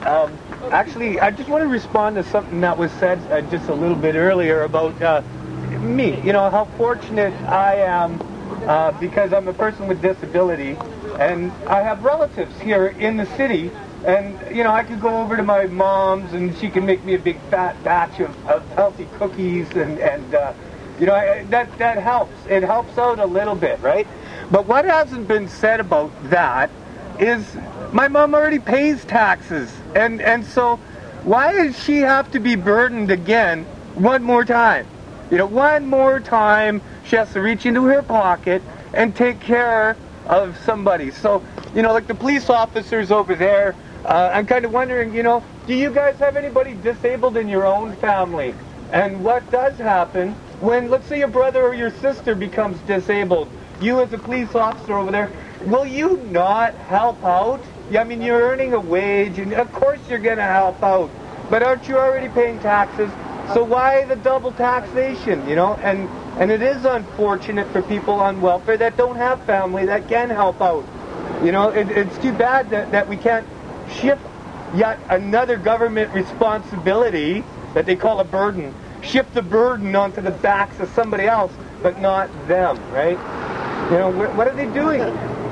Actually, I just want to respond to something that was said just a little bit earlier about me. You know, how fortunate I am because I'm a person with disability, and I have relatives here in the city. And, you know, I could go over to my mom's and she can make me a big fat batch of healthy cookies and you know, that helps. It helps out a little bit, right? But what hasn't been said about that is my mom already pays taxes. And so why does she have to be burdened again one more time? You know, one more time she has to reach into her pocket and take care of somebody. So, you know, like the police officers over there, I'm kind of wondering, you know, do you guys have anybody disabled in your own family? And what does happen when, let's say, your brother or your sister becomes disabled? You as a police officer over there, will you not help out? Yeah, I mean, you're earning a wage, and of course you're going to help out. But aren't you already paying taxes? So why the double taxation, you know? And it is unfortunate for people on welfare that don't have family that can help out. You know, it's too bad that we can't shift yet another government responsibility that they call a burden. Shift the burden onto the backs of somebody else, but not them, right? You know, what are they doing?